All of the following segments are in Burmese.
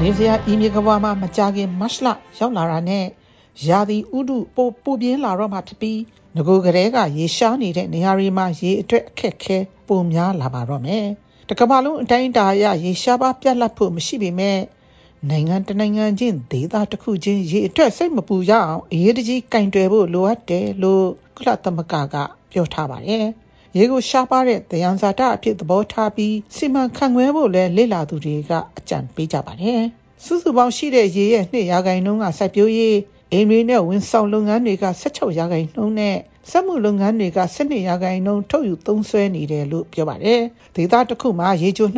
နေစရာဤမြေကဘာမှာမကြခင်မတ်လရောက်လာတာနဲ့ရာသီဥတုပိုပြင်းလာတော့မှဖြစ်ပြီးငကိုကလေးကရေရှားနေတဲ့နေရာတွေမှာရေအတွက်အခက်ခဲပိုများလာပါတော့မယ်။တကမ္ဘာလုံးအတိုင်းအတာအရရေရှားပါပြတ်လတ်ဖို့မရှိပေမဲ့နိုင်ငံတနိုင်ငံချင်းဒေသတစ်ခုချင်းရေအတွက်စိတ်မပူရအောင်အရေးတကြီးကင်တွယ်ဖို့လိုအပ်တယ်လို့ကုလသမဂ္ဂကပြောထားပါတယ်။ရေကိုရှားပါတဲ့သယံဇာတအဖြစ်သဘောထားပြီးစီမံခန့်ခွဲဖို့လည်းလေ့လာသူတွေကအကြံပေးကြပါတယ်။စုစုပေါင်းရှိတဲ့ရေရဲ့2%ကစိုက်ပျိုးရေးအိမ်တွေနဲ့ဝန်ဆောင်လုပ်ငန်းတွေက16%နဲ့စက်မှုလုပ်ငန်းတွေက12%ထုတ်ယူသုံးစွဲနေတယ်လို့ပြောပါတယ်။ဒေသတစ်ခုမှာရေချို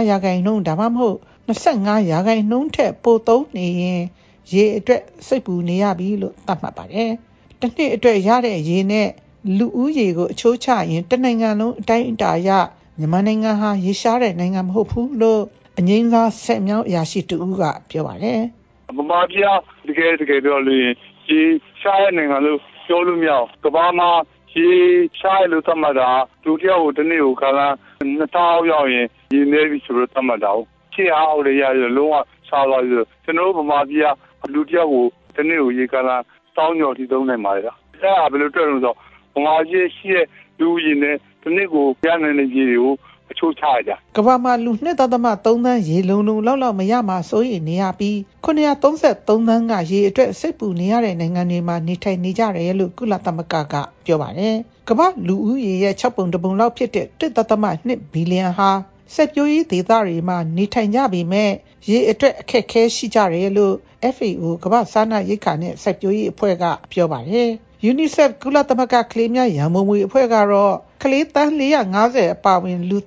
25%ဒါမှမဟုတ်25%ထက်ပိုသုံးနေရင်ရေအတွက်စိတ်ပူနေရပြီလို့သတ်မှတ်ပါတယ်။တစ်နှစ်အတွက်ရတဲ့ရေနဲ့လူဦးရေကိုအချိုးချရင်တစ်နိုင်ငံလုံးအတိုင်းအတာအရမြန်မာနိုင်ငံဟာရေရှားတဲ့နိုင်ငံမဟုတ်ဘူးလို့အငိမ့်စားဆက်မြောင်းအရာရှိတူကပြောပါတယ်။ဗမာပြည်တကယ်ပြောလို့ရေရှားတဲ့နိုင်ငံလို့ပြောလို့မရအောင်ကမ္ဘာမှာရေရှားလို့သတ်မှတ်တာလူတယောက်ကိုတစ်နေ့ကိုခါလာ2000ရောက်ရင်ရေနေပြီဆိုတော့သတ်မှတ်တာ။ရှေ့အားအော်လေရလုံးဝရှားသွားပြီဆိုကျွန်တော်တို့ဗမာပြည်ကလူတယောက်ကိုတစ်နေ့ကိုရေခါလာ1000ကျော်ထိသုံးနိုင်ပါလေ။အဲ့ဒါဘယ်လိုတွေ့လို့ဆိုဗမာပြည်ရှိတဲ့လူကြီးနဲ့တစ်နေ့ကိုရနိုင်တဲ့ရေတွေကိုအချိုးချရကြကမ္ဘာမှာလူ2.3 သန်းရေလုံလောက်မရမှာစိုးရိမ်နေရပြီး933သန်းကရေအတွက်စိတ်ပူနေရတဲ့နိုင်ငံတွေမှာနေထိုင်နေကြတယ်လို့ကုလသမဂ္ဂကပြောပါတယ်။ကမ္ဘာလူဦးရေရဲ့6ပုံ1ပုံလောက်ဖြစ်တဲ့1.2 ဘီလီယံဟာစက်ပျိုးရေးဒေသတွေမှာနေထိုင်ကြပေမဲ့ရေအတွက်အခက်ခဲရှိကြတယ်လို့ FAO ကမ္ဘာစားနပ်ရိက္ခာနဲ့စိုက်ပျိုးရေးအဖွဲ့ကပြောပါတယ်။ UNICEF ကုလသမဂ္ဂကလေးများရန်ပုံငွေအဖွဲ့ကတော့ကလေးသန်း450အပါအဝင်လူ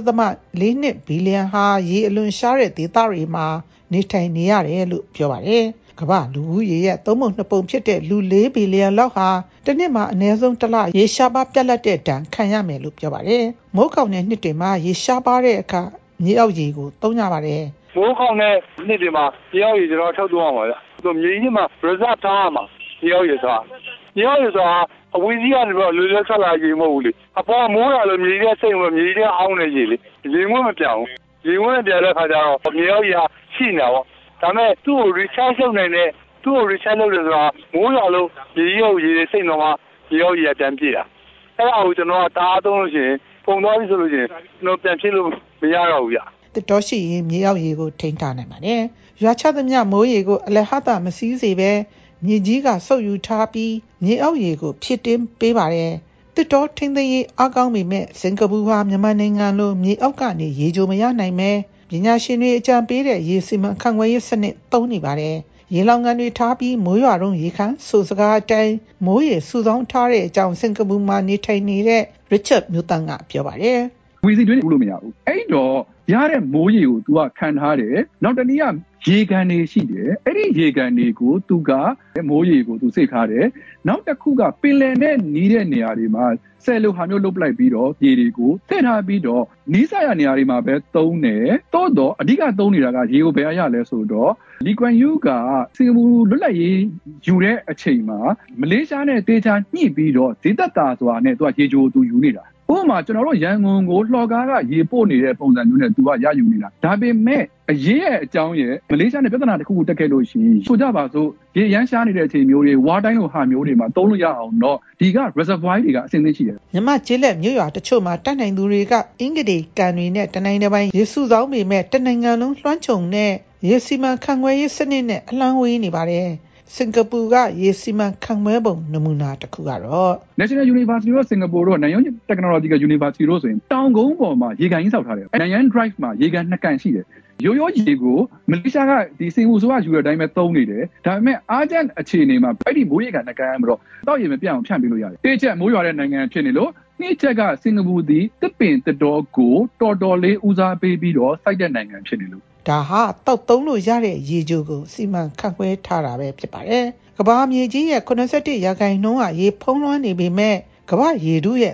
1.42 ဘီလီယံဟာရေအလွန်ရှားတဲ့ဒေသတွေမှာနေထိုင်နေရတယ်လို့ပြောပါတယ်။ကမ္ဘာလူဦးရေရဲ့3ပုံ2ပုံဖြစ်တဲ့လူ4ဘီလီယံလောက်ဟာတစ်နှစ်မှာအနည်းဆုံးတစ်လရေရှားပါပြတ်လတ်တဲ့ဒဏ်ခံရမယ်လို့ပြောပါတယ်။မိုးခေါင်တဲ့နှစ်တွေမှာရေရှားပါတဲ့အခါမြေအောက်ရေကိုသုံးကြပါတယ်။မိုးခေါင်တဲ့နှစ်တွေမှာမြေအောက်ရေကျွန်တော်ထုတ်သုံးရမှာဗျ။သူမြေကြီးမှာ reserve ထားရမှာမြေအောက်ရေဆိုတာအဝီစီးကနေပြီးလွယ်ထွက်လာရေမဟုတ်ဘူးလေအပေါ်မိုးရလို့မြေကြီးစိတ်ဝင်မြေကြီးအောင်းနေရေလေရေငွေ့မပြောင်းဘူးရေငွေ့ပြန်တဲ့ခါကျတော့မြေအောက်ရေရှိနေတာပေါ့ဒါပေမဲ့သူ့ကို recharge လုပ်နိုင်တဲ့သူ့ကို recharge လုပ်တယ်ဆိုတာမိုးရလို့မြေကြီးကိုရေစိတ်တော့မှမြေအောက်ရေပြန်ပြေးတာအဲ့ဒါကိုကျွန်တော်ကတအားသုံးလို့ရှိရင်ပုံသွားပြီဆိုလို့ရှိရင်ကျွန်တော်ပြန်ဖြစ်လို့မရတော့ဘူးဗျတော်ရှိရင်မြေအောက်ရေကိုထိန်းထားနိုင်ပါတယ်ရွာချသမျှမိုးရေကိုအလဟတမစည်းစေပဲမြေကြီးကဆုပ်ယူထားပြီးမြေအောက်ရေကိုဖြည့်တင်းပေးပါတယ်တစ်တော်ထိန်းသိမ်းရေးအားကောင်းပေမဲ့စင်ကာပူဟာမြန်မာနိုင်ငံလိုမြေအောက်ကနေရေချိုမရနိုင်ပဲပညာရှင်တွေအကြံပေးတဲ့ရေစီမံခန့်ခွဲရေးစနစ်သုံးနေပါတယ်ရေလောင်ကန်တွေထားပြီးမိုးရွာတော့ရေခမ်းဆိုစကားအတိုင်းမိုးရေစုဆောင်းထားတဲ့အကြောင်းစင်ကာပူမှာနေထိုင်နေတဲ့ Richard မျိုးတန်းကပြောပါတယ်ဝီစီတွင်းလို့မရဘူးအဲ့တော့ရတဲ့မိုးရေကို तू ကခံထားတယ်နောက်တနည်းကရေကန်တွေရှိတယ်အဲ့ဒီရေကန်တွေကို तू ကမိုးရေကို तू စိတ်ထားတယ်နောက်တစ်ခုကပင်လယ်နဲ့နီးတဲ့နေရာတွေမှာဆယ်လိုဟာမျိုးလုပ်ပလိုက်ပြီးတော့ရေတွေကိုထည့်ထားပြီးတော့နီးစပ်ရနေရာတွေမှာပဲသုံးတယ်တိုးတော့အဓိကသုံးနေတာကရေကိုဘယ်အရလဲဆိုတော့လီကွမ်ယူကစင်ကာပူလွတ်လပ်ရေးယူတဲ့အချိန်မှာမလေးရှားနဲ့တေချာညှိပြီးတော့ဒေသတာဆိုတာနဲ့ तू ကရေချို तू ယူနေတာဥပမာကျွန်တော်တို့ရန်ကုန်ကိုလှော်ကားကရေပို့နေတဲ့ပုံစံမျိုးနဲ့ तू ကရယူနေတာဒါပေမဲ့အရေးရဲ့အကြောင်းရဲ့မလေးရှားနဲ့ပြဿနာတစ်ခုခုတက်ခဲ့လို့ရှိရင်ဆိုကြပါစို့ရေရမ်းရှားနေတဲ့အချိန်မျိုးတွေဝါတိုင်းလိုဟာမျိုးတွေမှာသုံးလို့ရအောင်တော့ဒီက reservoir တွေကအဆင်သင့်ရှိတယ်မြမကျေးလက်မြို့ရွာတချို့မှာတတ်နိုင်သူတွေကအင်္ဂတေကန်တွေနဲ့တနိုင်တစ်ပိုင်းရေစုဆောင်းပေမဲ့တနိုင်ငံလုံးလွှမ်းခြုံတဲ့ရေစီမံခန့်ခွဲရေးစနစ်နဲ့အလှမ်းဝေးနေပါတယ်စင်ကာပူကရေစီမံခန့်ခွဲပုံနမူနာတစ်ခုကတော့ National University of Singapore တို့နိုင်ငံ Technological University တို့ဆိုရင်တောင်ကုန်းပေါ်မှာရေကန်ကြီးဆောက်ထားတယ်နိုင်ငံ drive မှာရေကန်2ကန်ရှိတယ်ရိုးရိုးရေကိုမလေးရှားကဒီစင်ကာပူဆိုတာယူတဲ့အတိုင်းပဲသုံးနေတယ်ဒါပေမဲ့အားကျန်အခြေအနေမှာအဲ့ဒီမိုးရေကန်2ကန်မှာတော့တောက်ရေမပြတ်အောင်ဖြန့်ပေးလို့ရတယ်တစ်ချက်မိုးရွာတဲ့နိုင်ငံဖြစ်နေလို့နှစ်ချက်ကစင်ကာပူသည်တစ်ပင်တစ်တော်ကိုတော်တော်လေးဦးစားပေးပြီးတော့စိုက်တဲ့နိုင်ငံဖြစ်နေလို့ဒါဟာတောက်သုံးလို့ရတဲ့ရေချိုကိုစီမံခန့်ခွဲထားတာပဲဖြစ်ပါတယ်ကမ္ဘာမြေကြီးရဲ့81%ကရေဖုံးလွှမ်းနေပေမဲ့ကမ္ဘာရေထုရဲ့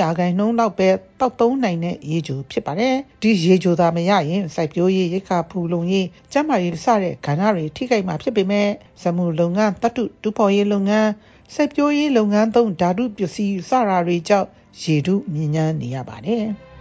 3%လောက်ပဲတောက်သုံးနိုင်တဲ့ရေချိုဖြစ်ပါတယ်ဒီရေချိုသာမရရင်စိုက်ပျိုးရေးရိက္ခာဖူလုံရေးကျန်းမာရေးစတဲ့ကဏ္ဍတွေထိခိုက်မှာဖြစ်ပေမဲ့စက်မှုလုပ်ငန်းသတ္တုတူးဖော်ရေးလုပ်ငန်းစိုက်ပျိုးရေးလုပ်ငန်းသုံးဓာတုပစ္စည်းစတာတွေကြောင့်ရေထုမြင့်မားနေရပါတယ်